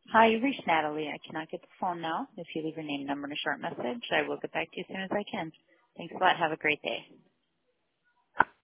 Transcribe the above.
Hi, you reached Natalie. I cannot get the phone now. If you leave your name, number, and a short message, I will get back to you as soon as I can. Thanks a lot. Have a great day.